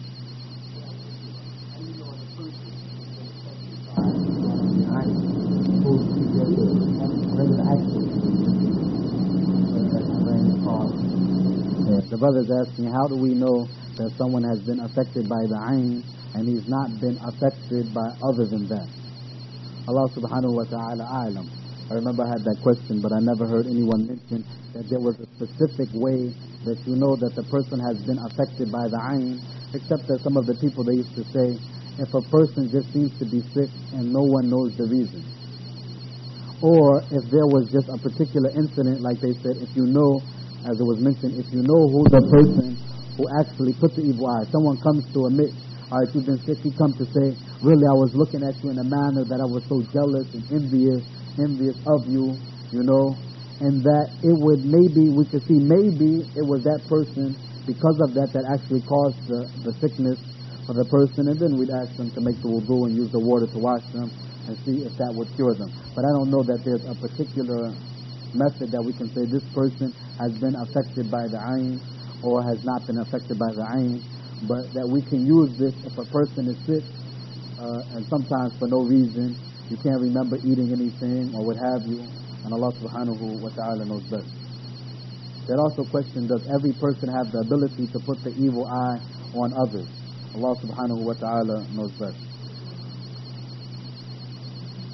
The brother is asking, how do we know that someone has been affected by the ayn and he's not been affected by other than that? Allah subhanahu wa ta'ala a'lam. I remember I had that question, but I never heard anyone mention that there was a specific way that you know that the person has been affected by the ayn, except that some of the people, they used to say, if a person just seems to be sick and no one knows the reason, or if there was just a particular incident, like they said, if you know, as it was mentioned, if you know who the person who actually put the evil eye, someone comes to admit, all right, you've been sick, he comes to say, really, I was looking at you in a manner that I was so jealous and envious, envious of you, you know, and that it would maybe, we could see maybe it was that person, because of that, that actually caused the, the sickness for the person, and then we'd ask them to make the wudu and use the water to wash them and see if that would cure them. But I don't know that there's a particular method that we can say this person has been affected by the ayn or has not been affected by the ayn, but that we can use this if a person is sick uh, and sometimes for no reason, you can't remember eating anything or what have you, and Allah subhanahu wa ta'ala knows best. That also question, does every person have the ability to put the evil eye on others? Allah subhanahu wa ta'ala knows best.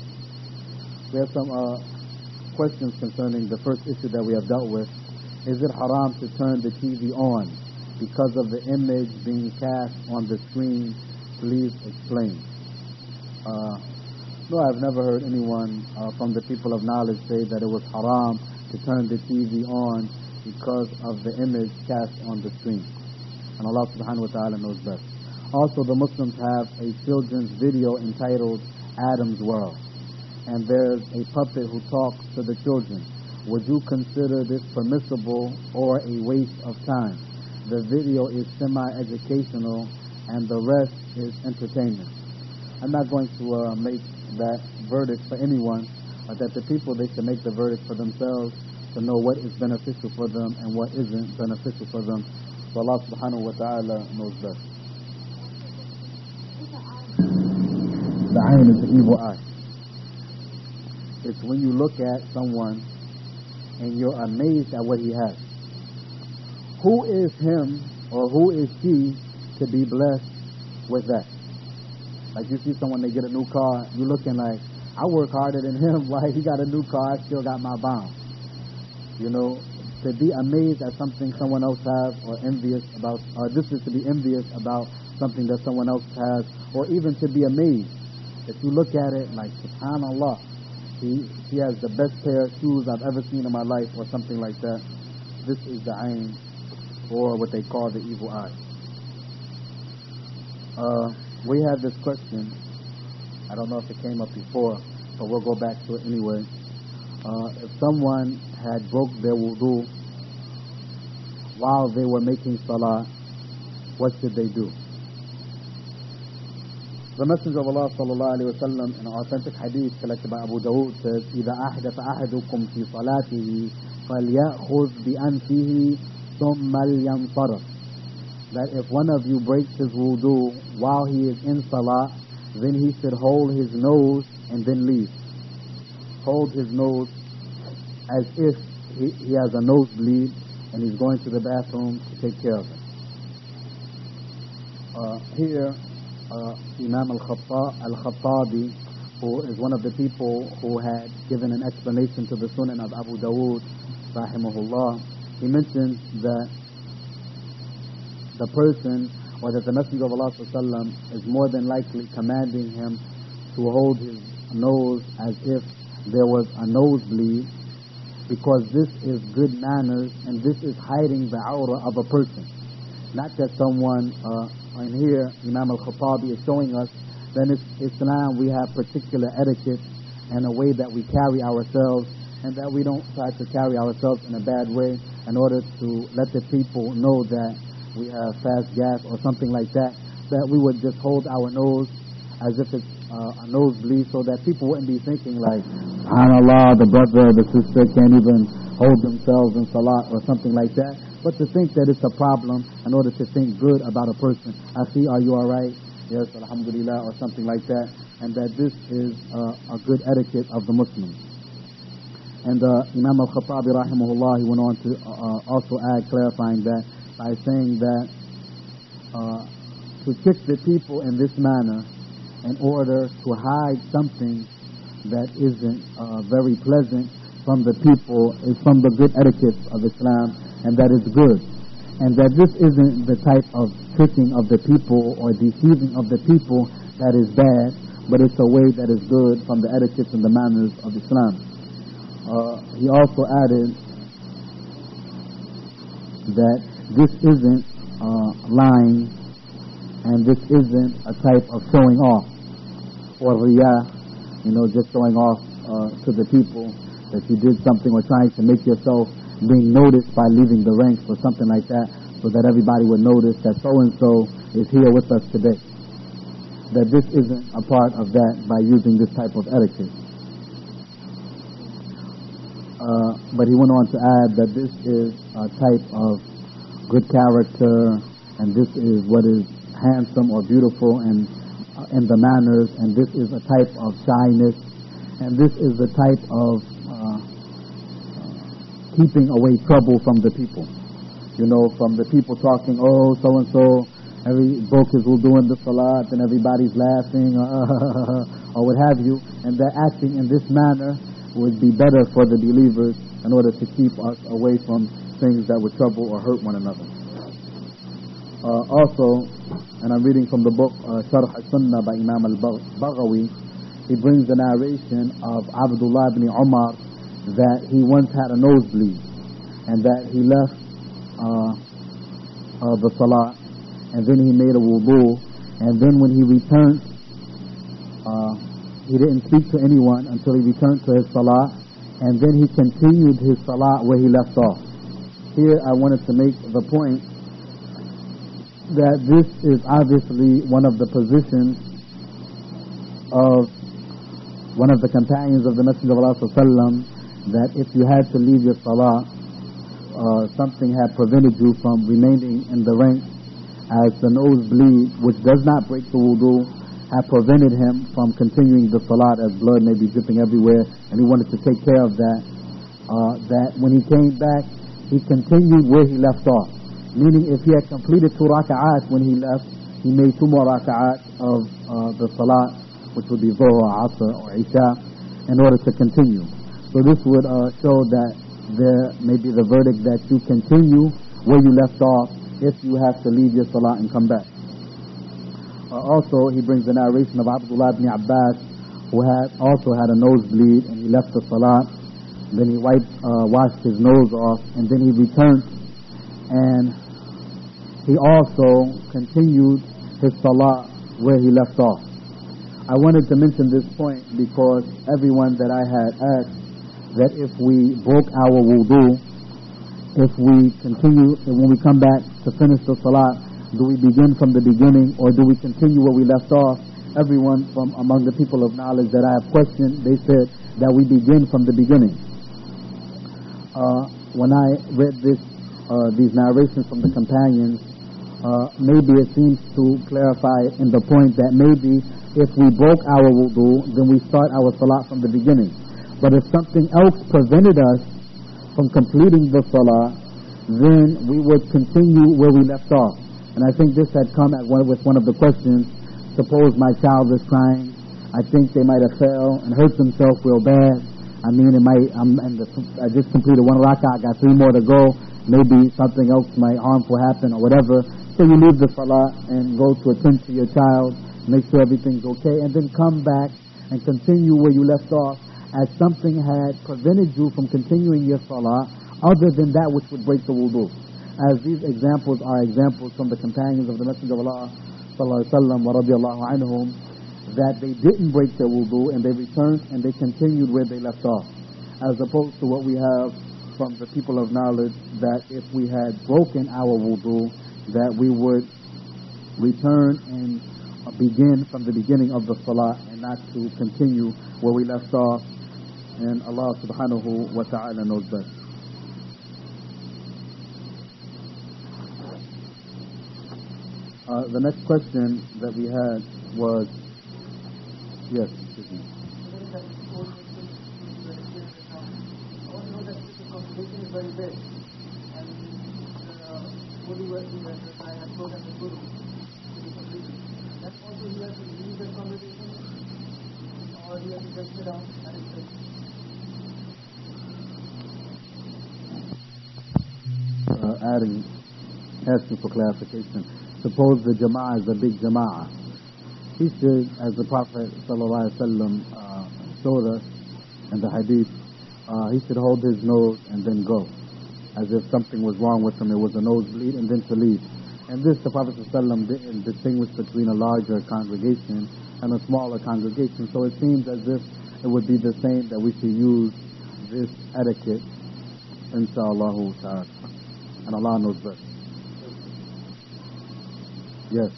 We have some uh, questions concerning the first issue that we have dealt with. Is it haram to turn the T V on because of the image being cast on the screen? Please explain. Uh, no, I've never heard anyone uh, from the people of knowledge say that it was haram to turn the T V on because of the image cast on the screen. And Allah subhanahu wa ta'ala knows best. Also, the Muslims have a children's video entitled Adam's World. And there's a puppet who talks to the children. Would you consider this permissible or a waste of time? The video is semi-educational and the rest is entertainment. I'm not going to uh, make that verdict for anyone, but that the people, they should make the verdict for themselves to know what is beneficial for them and what isn't beneficial for them. So Allah subhanahu wa ta'ala knows best. The ayn is the evil eye. It's when you look at someone and you're amazed at what he has. Who is him or who is she to be blessed with that? Like you see someone, they get a new car, you're looking like, I work harder than him. Why he got a new car, I still got my bomb. You know, to be amazed at something someone else has, or envious about, or this is to be envious about something that someone else has, or even to be amazed. If you look at it like, subhanallah, he, he has the best pair of shoes I've ever seen in my life, or something like that. This is the ayn, or what they call the evil eye. Uh, we had this question. I don't know if it came up before, but we'll go back to it anyway. Uh, if someone had broke their wudu while they were making salah, what should they do? The Messenger of Allah sallallahu alayhi wa sallam in an authentic hadith collected by Abu Dawood says, إِذَا أَحْدَثَ أَحَدُكُمْ فِي صَلَاتِهِ فَلْيَأْخُذْ بِأَنْفِهِ ثُمَّ لْيَنْصَرِفْ. That if one of you breaks his wudu while he is in salah, then he should hold his nose and then leave. Hold his nose as if he, he has a nosebleed and he's going to the bathroom to take care of it. Uh, here, uh, Imam al-Khattabi, who is one of the people who had given an explanation to the Sunan of Abu Dawood, rahimahullah, he mentions that the person, or that the Messenger of Allah sallam, is more than likely commanding him to hold his nose as if there was a nosebleed, because this is good manners and this is hiding the aura of a person. Not that someone, uh, and here Imam al-Khattabi is showing us that in Islam we have particular etiquette and a way that we carry ourselves, and that we don't try to carry ourselves in a bad way in order to let the people know that we have fast gas or something like that, that we would just hold our nose as if it's uh, a nosebleed, so that people wouldn't be thinking like, subhanallah, the brother, the sister can't even hold themselves in salat or something like that, but to think that it's a problem in order to think good about a person. Akhi, are you all right? Yes, alhamdulillah, or something like that, and that this is uh, a good etiquette of the Muslims. And uh, Imam al-Khattabi rahimahullah, he went on to uh, also add, clarifying that by saying that uh, to trick the people in this manner in order to hide something that isn't uh, very pleasant from the people is from the good etiquette of Islam, and that is good. And that this isn't the type of tricking of the people or deceiving of the people that is bad, but it's a way that is good from the etiquette and the manners of Islam. Uh, he also added that this isn't uh, lying, and this isn't a type of showing off, or riyah, you know, just showing off uh, to the people that you did something, or trying to make yourself being noticed by leaving the ranks or something like that, so that everybody would notice that so-and-so is here with us today. That this isn't a part of that by using this type of etiquette. Uh, but he went on to add that this is a type of good character, and this is what is handsome or beautiful and uh, in the manners, and this is a type of shyness, and this is a type of uh, keeping away trouble from the people. You know, from the people talking, oh, so-and-so, every broke his wudu in the salat, and everybody's laughing, uh, or what have you, and that acting in this manner would be better for the believers in order to keep us away from things that would trouble or hurt one another. Uh, also, and I'm reading from the book uh, Sharh al-Sunnah by Imam al-Baghawi, he brings the narration of Abdullah ibn Umar that he once had a nosebleed and that he left uh, uh, the salah, and then he made a wudu, and then when he returned, uh, he didn't speak to anyone until he returned to his salah, and then he continued his salah where he left off. Here I wanted to make the point that this is obviously one of the positions of one of the companions of the Messenger of Allah sallallahu alaihi wasallam, that if you had to leave your salah, uh, something had prevented you from remaining in the rank, as the nosebleed, which does not break the wudu, had prevented him from continuing the salat, as blood may be dripping everywhere, and he wanted to take care of that. Uh, that when he came back, he continued where he left off. Meaning, if he had completed two raka'at when he left, he made two more raka'at of uh, the salat, which would be Dhuhr or Asr or Isha, in order to continue. So this would uh, show that there may be the verdict that you continue where you left off if you have to leave your salat and come back. Uh, also, he brings the narration of Abdullah ibn Abbas, who had also had a nosebleed, and he left the salat. Then he wiped, uh, washed his nose off, and then he returned, and he also continued his salah where he left off. I wanted to mention this point because everyone that I had asked that if we broke our wudu, if we continue, when we come back to finish the salah, do we begin from the beginning or do we continue where we left off? Everyone from among the people of knowledge that I have questioned, they said that we begin from the beginning. Uh, when I read this, uh, these narrations from the companions, uh, maybe it seems to clarify in the point that maybe if we broke our wudu, then we start our salah from the beginning. But if something else prevented us from completing the salah, then we would continue where we left off. And I think this had come at one, with one of the questions. Suppose my child is crying. I think they might have fell and hurt themselves real bad. I mean, it might. I'm, and the, I just completed one rak'ah. I got three more to go. Maybe something else might harmful happen or whatever. So you leave the salah and go to attend to your child, make sure everything's okay, and then come back and continue where you left off, as something had prevented you from continuing your salah other than that which would break the wudu. As these examples are examples from the companions of the Messenger of Allah sallallahu alaihi wasallam wa radiyallahu anhum, that they didn't break their wudu and they returned and they continued where they left off, as opposed to what we have from the people of knowledge, that if we had broken our wudu, that we would return and begin from the beginning of the salah and not to continue where we left off. And Allah subhanahu wa ta'ala knows best. Uh, the next question that we had was, yes, excuse me. Very big, and uh, Guru was that I had told him the Guru to be completed. That also he has to leave the conversation, or he has to just sit down and explain. Uh, adding, asking for clarification. Suppose the jama'ah is a big jama'ah. He should, as the Prophet sallallahu alaihi wasallam uh, showed us in the hadith, uh, he should hold his nose and then go, as if something was wrong with him. It was a nosebleed, and then to leave. And this, the Prophet sallallahu alaihi wasallam didn't distinguish between a larger congregation and a smaller congregation. So it seems as if it would be the same, that we should use this etiquette, inshallah ta'ala. And Allah knows best. Yes.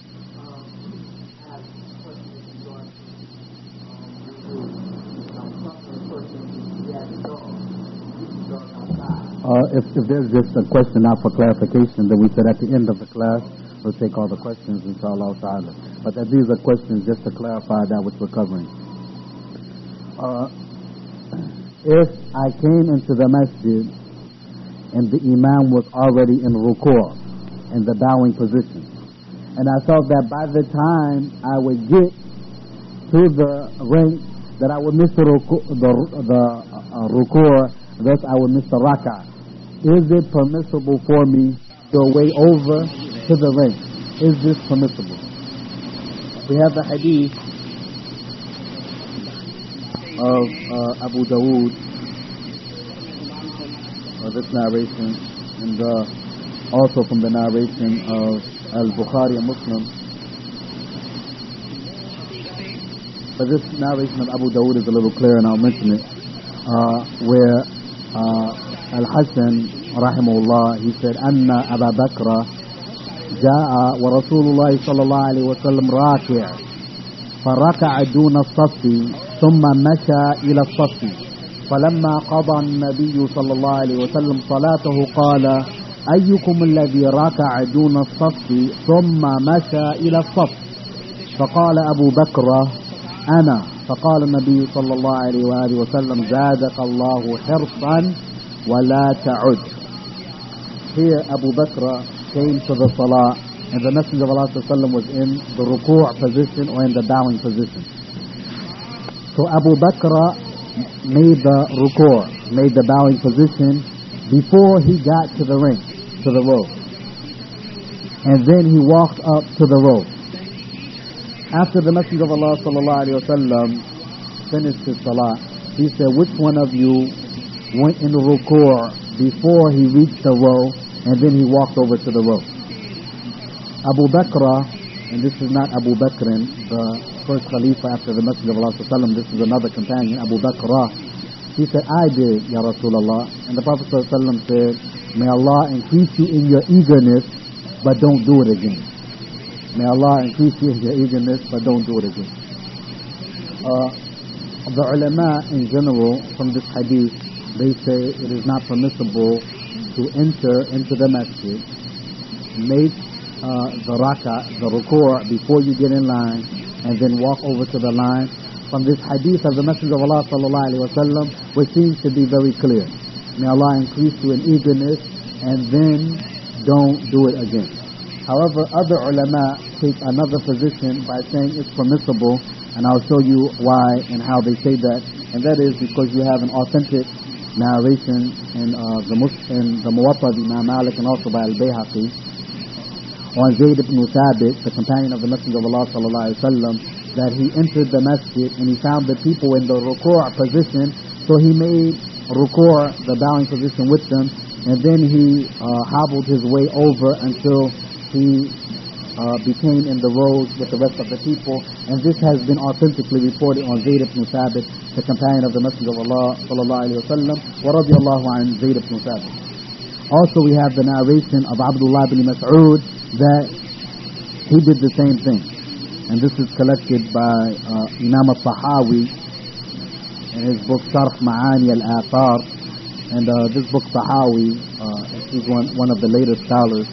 Uh, if, if there's just a question now for clarification, then we said at the end of the class, we'll take all the questions, inshallah ta'ala. But that these are questions just to clarify that which we're covering. Uh, if I came into the masjid and the imam was already in ruku', in the bowing position, and I felt that by the time I would get to the rank, that I would miss the ruku', the, the uh, ruku', thus I would miss the rak'ah. Is it permissible for me to go way over to the rank? Is this permissible? We have the hadith of uh, Abu Dawood, or this narration, and uh, also from the narration of Al-Bukhari and Muslim. But this narration of Abu Dawood is a little clearer, and I'll mention it, uh, where uh, Al-Hasan rahimahullah, he said, Anna Abu Bakr جاء ورسول الله صلى الله عليه وسلم راكع فركع دون الصف ثم مشى إلى الصف فلما قضى النبي صلى الله عليه وسلم صلاته قال أيكم الذي ركع دون الصف ثم مشى إلى الصف فقال أبو بكر أنا فقال النبي صلى الله عليه وآله وسلم زادك الله حرصا ولا تعد. Here Abu Bakr came to the salah, and the Messenger of Allah ﷺ was in the ruku' position or in the bowing position. So Abu Bakr made the ruku', made the bowing position before he got to the ring, to the row. And then he walked up to the row. After the Messenger of Allah ﷺ finished his salah, he said, which one of you went in the ruku' before he reached the row, and then he walked over to the row? Abu Bakr, and this is not Abu Bakr, the first Khalifa after the Messenger of Allah ﷺ, this is another companion, Abu Bakr. He said, I did, Ya Rasulullah. And the Prophet ﷺ said, may Allah increase you in your eagerness, but don't do it again. May Allah increase you in your eagerness, but don't do it again. Uh, the ulama in general, from this hadith, they say it is not permissible to enter into the masjid, make uh, the rak'ah, the ruku' before you get in line, and then walk over to the line. From this hadith of the Messenger of Allah sallallahu alaihi wasallam, which seems to be very clear. May Allah increase you in eagerness, and then don't do it again. However, other ulama take another position by saying it's permissible, and I'll show you why and how they say that. And that is because you have an authentic narration in uh, the Mus- in the Muwatta of Imam Malik and also by Al-Bayhaqi on Zayd ibn Thabit, the companion of the Messenger of Allah sallallahu alaihi wasallam, that he entered the masjid and he found the people in the ruku' position, so he made ruku', the bowing position, with them, and then he uh, hobbled his way over until he uh, became in the rows with the rest of the people. And this has been authentically reported on Zayd ibn Thabit, the companion of the Messenger of Allah sallallahu alaihi wasallam, wa radiyallahu an Zayd ibn Thabit. Also, we have the narration of Abdullah ibn Mas'ud that he did the same thing, and this is collected by uh, Imam al-Tahawi in his book Sharh Ma'ani al-Athar. And uh, this book Tahawi, uh, he's one one of the later scholars,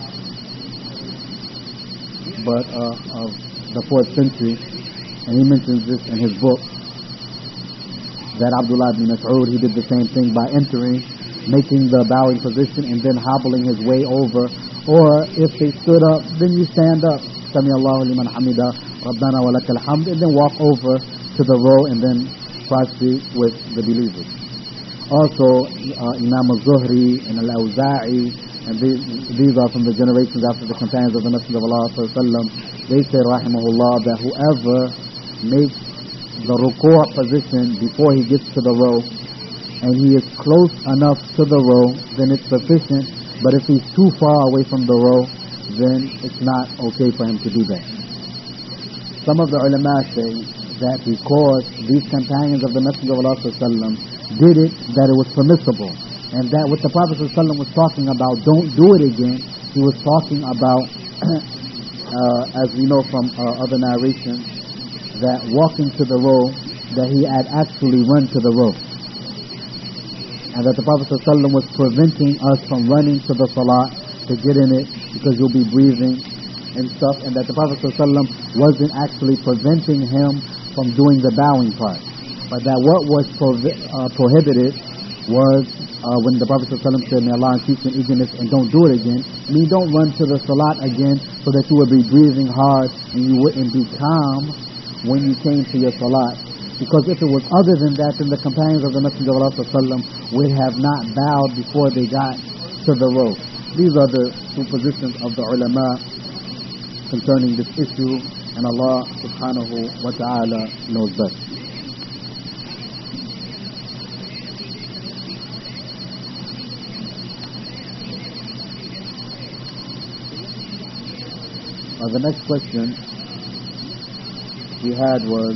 but uh, of the fourth century, and he mentions this in his book, that Abdullah ibn Mas'ud, he did the same thing by entering, making the bowing position, and then hobbling his way over. Or if they stood up, then you stand up, Sami Allahu liman hamida, Rabbana wa lakal hamd, and then walk over to the row and then prostrate with the believers. Also, uh, Imam al-Zuhri and al-Awza'i, and these, these are from the generations after the companions of the Messenger of Allah sallallahu alaihi wasallam, they say, rahimahullah, that whoever makes the ruku' position before he gets to the row, and he is close enough to the row, then it's sufficient. But if he's too far away from the row, then it's not okay for him to do that. Some of the ulama say that because these companions of the Messenger of Allah sallallahu alaihi wasallam did it, that it was permissible, and that what the Prophet sallallahu alaihi wasallam was talking about, don't do it again, he was talking about, uh, as we know from uh, other narrations, that walking to the row, that he had actually run to the row, and that the Prophet ﷺ was preventing us from running to the salah to get in it, because you'll be breathing and stuff, and that the Prophet ﷺ wasn't actually preventing him from doing the bowing part, but that what was provi- uh, prohibited was uh, when the Prophet ﷺ said, may Allah increase your eagerness and don't do it again. I mean, don't run to the salat again so that you would be breathing hard and you wouldn't be calm when you came to your salat. Because if it was other than that, then the companions of the Messenger of Allah sallallahu alaihi wasallam would have not bowed before they got to the row. These are the two positions of the ulama concerning this issue, and Allah subhanahu wa ta'ala knows best. Uh, the next question we had was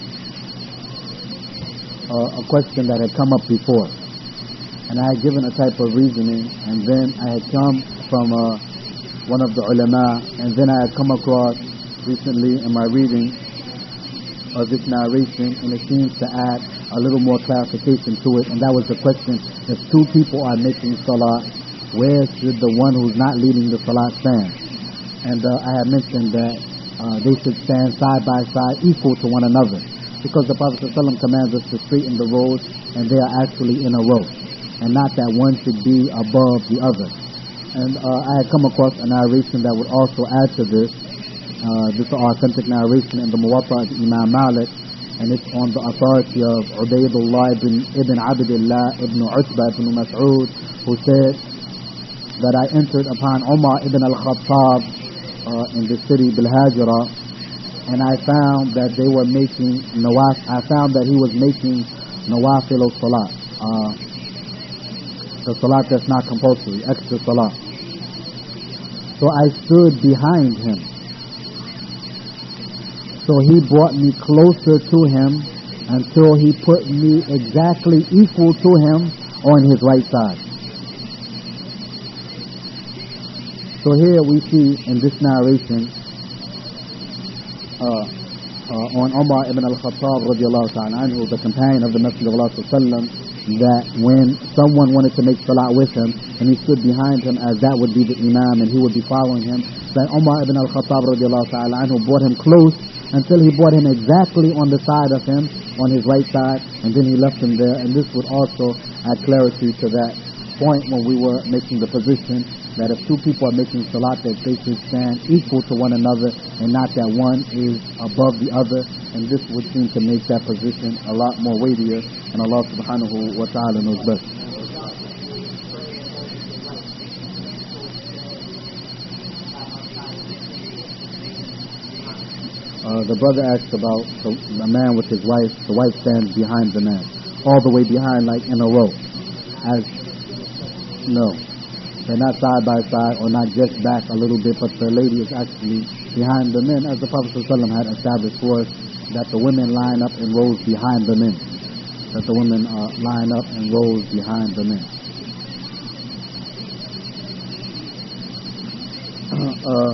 uh, a question that had come up before. And I had given a type of reasoning, and then I had come from uh, one of the ulama, and then I had come across recently in my reading of this narration, and it seems to add a little more clarification to it, and that was the question: if two people are making salah, where should the one who's not leading the salah stand? And uh, I had mentioned that uh, they should stand side by side, equal to one another, because the Prophet ﷺ commands us to straighten the rows, and they are actually in a row, and not that one should be above the other. And uh, I had come across a narration that would also add to this. Uh, this is authentic narration in the Muwatta of Imam Malik, and it's on the authority of Ubaydullah ibn, ibn Abdullah ibn Utbah ibn Mas'ud, who said that I entered upon Umar ibn al-Khattab uh, in the city Bil-Hajra, and I found that they were making nawaf. I found that he was making nawafil salat. Uh, The salat that's not compulsory, extra salat. So I stood behind him. So he brought me closer to him until he put me exactly equal to him on his right side. So here we see in this narration uh, uh, on Umar ibn al-Khattab radiallahu ta'ala anhu, the companion of the Messenger of Allah sallallahu alaihi wasallam, that when someone wanted to make salat with him and he stood behind him as that would be the imam and he would be following him, that Umar ibn al-Khattab radiallahu ta'ala anhu brought him close until he brought him exactly on the side of him, on his right side, and then he left him there. And this would also add clarity to that point when we were making the position that if two people are making salat, that they should stand equal to one another and not that one is above the other. And this would seem to make that position a lot more weightier, and Allah subhanahu wa ta'ala knows best. Uh, the brother asked about the, the man with his wife. The wife stands behind the man, all the way behind, like in a row. As no, they're not side by side or not just back a little bit, but the lady is actually behind the men, as the Prophet ﷺ had established for us, that the women line up in rows behind the men. That the women uh, line up in rows behind the men. uh,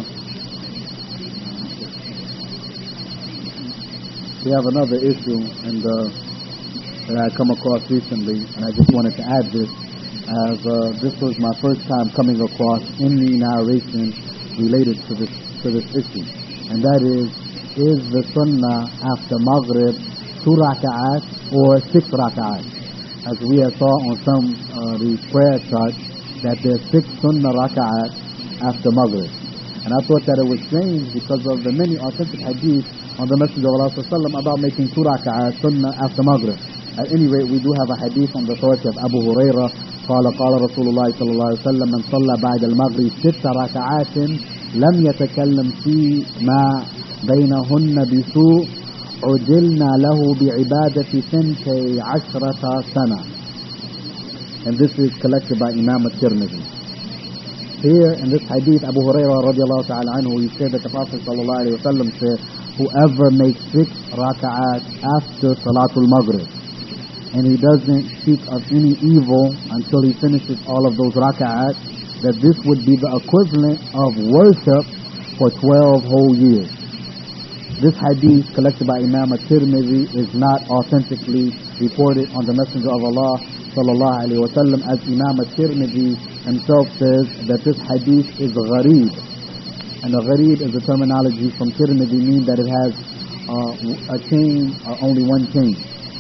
we have another issue, and uh, that I come across recently, and I just wanted to add this, as uh, this was my first time coming across any narration related to this to this issue, and that is: is the sunnah after Maghrib two raka'at or six raka'at? As we have saw on some uh, these prayer charts that there's six sunnah raka'at after Maghrib. And I thought that it was strange because of the many authentic hadith on the Messenger of Allah sallallahu alaihi wasallam about making two raka'at sunnah after Maghrib. At any rate, we do have a hadith on the authority of Abu Hurairah. قال قال رسول الله صلى الله عليه وسلم من صلى بعد المغرب ست ركعات لم يتكلم فيما بينهن بسوء عجلنا له بعبادة ثنتي عشرة سنة. And this is collected by Imam al-Tirmidhi. Here in this hadith, Abu Hurairah radiallahu ta'ala anhu, he said that the Prophet sallallahu alayhi wa sallam said, whoever makes six raka'at after Salatul Maghrib, and he doesn't speak of any evil until he finishes all of those raka'at, that this would be the equivalent of worship for twelve whole years. This hadith collected by Imam al-Tirmidhi is not authentically reported on the Messenger of Allah sallallahu alaihi wasallam, as Imam al-Tirmidhi himself says that this hadith is gharib. And a gharib is a terminology from Tirmidhi, meaning that it has uh, a chain, uh, only one chain.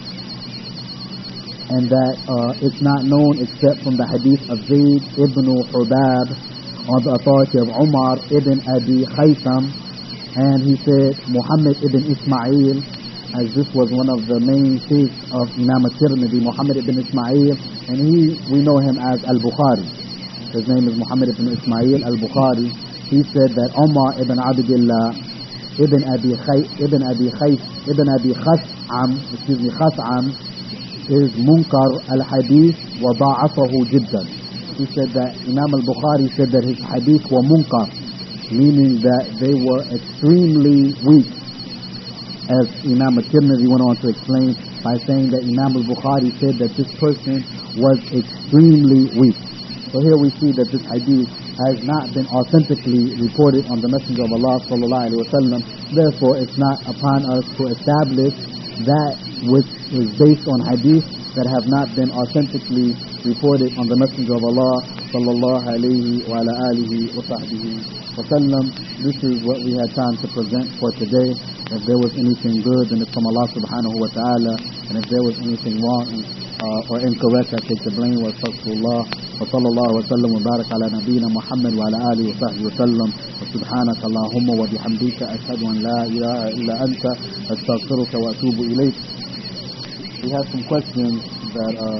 And that uh, it's not known except from the hadith of Zayd ibn Hubab on the authority of Umar ibn Abi Khaytham, And he said Muhammad ibn Ismail, as this was one of the main sheikhs of Imam al-Tirmidhi, Muhammad ibn Ismail, and he, we know him as Al-Bukhari. His name is Muhammad ibn Ismail Al-Bukhari. He said that Umar ibn Abdullah ibn Abi Khay, ibn Abi Khay, ibn Abi Khas'am, excuse me, Khas'am, is Munkar al-Hadith wa da'afahu jiddan. He said that Imam al-Bukhari said that his hadith were munkar, meaning that they were extremely weak. As Imam al-Tirmidhi went on to explain by saying that Imam al-Bukhari said that this person was extremely weak. So here we see that this hadith has not been authentically reported on the Messenger of Allah sallallahu alaihi wasallam. Therefore, it's not upon us to establish that which is based on hadith that have not been authentically reported on the Messenger of Allah sallallahu alaihi wa ala alihi wa sahbihi wasallam. This is what we had time to present for today. If there was anything good, then it's from Allah subhanahu wa ta'ala. And if there was anything wrong uh, or incorrect, I take the blame. Wa astaghfirullah. Wa sallallahu wa sallam wa barak ala nabiyyina Muhammad wa ala alihi wa sahbihi wa sallam. Wa subhanaka Allahumma wa bihamdika ashhadu an la ilaha illa anta astaghfiruka wa atubu ilayk. We have some questions that uh,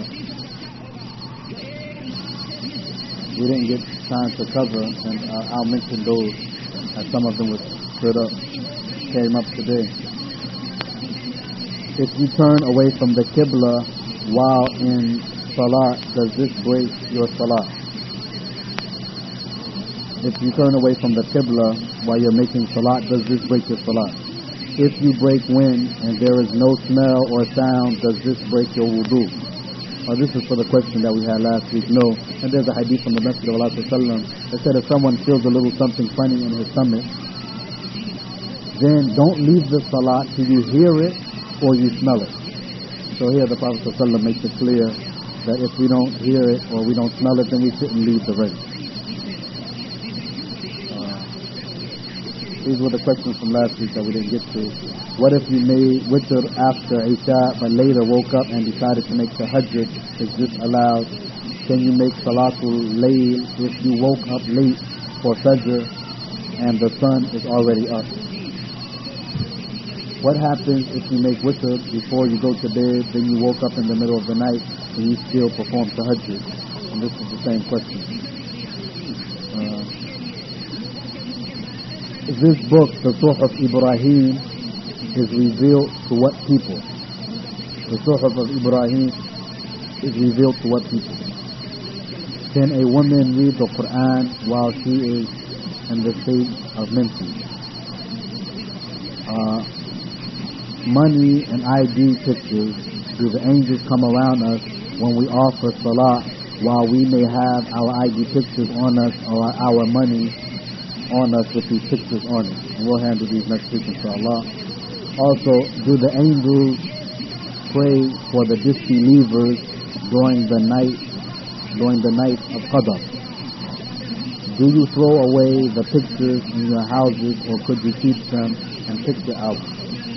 we didn't get time to cover, and uh, I'll mention those as some of them were stood up. Came up today. If you turn away from the Qibla while in Salah, does this break your Salah? If you turn away from the Qibla while you're making Salah, does this break your Salah? If you break wind and there is no smell or sound, does this break your wudu? Uh, this is for the question that we had last week. No. And there's a hadith from the Messenger of Allah that said if someone feels a little something funny in his stomach, then don't leave the salah till you hear it or you smell it. So here the Prophet ﷺ makes it clear that if we don't hear it or we don't smell it, then we shouldn't leave the rest. Uh, these were the questions from last week that we didn't get to. What if you made witr after Isha but later woke up and decided to make tahajjud? Is this allowed? Can you make salatul layl if you woke up late for fajr and the sun is already up? What happens if you make witr before you go to bed, then you woke up in the middle of the night and you still perform tahajjud? And this is the same question. Uh, this book, the Suhuf Ibrahim, is revealed to what people? The Suhuf of Ibrahim is revealed to what people? Can a woman read the Quran while she is in the state of menses? Uh, money and I D pictures, do the angels come around us when we offer salah while we may have our I D pictures on us or our money on us with these pictures on it? And we'll handle these next week, inshallah. Also, do the angels pray for the disbelievers during the night, during the night of Qadr? Do you throw away the pictures in your houses, or could you keep them and picture albums?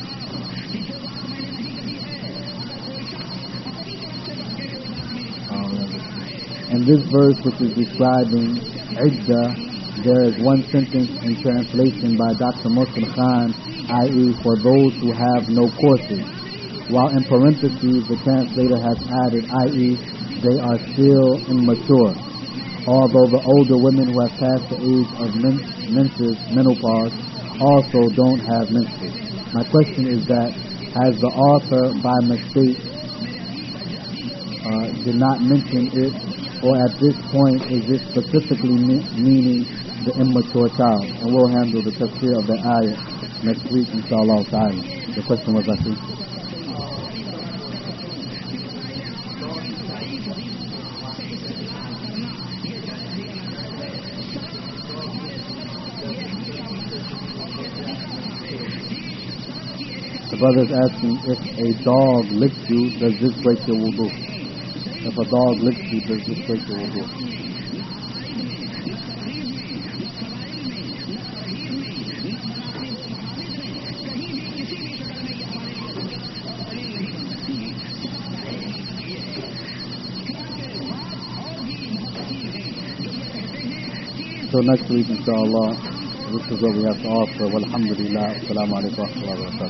In this verse, which is describing Iddah, there is one sentence in translation by Doctor Mohsin Khan, that is for those who have no courses, while in parentheses the translator has added, that is they are still immature, although the older women who have passed the age of men- menses, menopause, also don't have menses. My question is that, has the author by mistake uh, did not mention it, or at this point is it specifically me- meaning the immature child? And we'll handle the tafsir of the ayah next week, inshallah ta'ala. The question was, I think. The brother is asking, if a dog licks you, does this break your wudu? If a dog licks you, does this break your wudu? So next week, inshallah, This is what we have to offer. Walhamdulillah. Assalamu alaikum wa rahmatullahi wa barakatuh.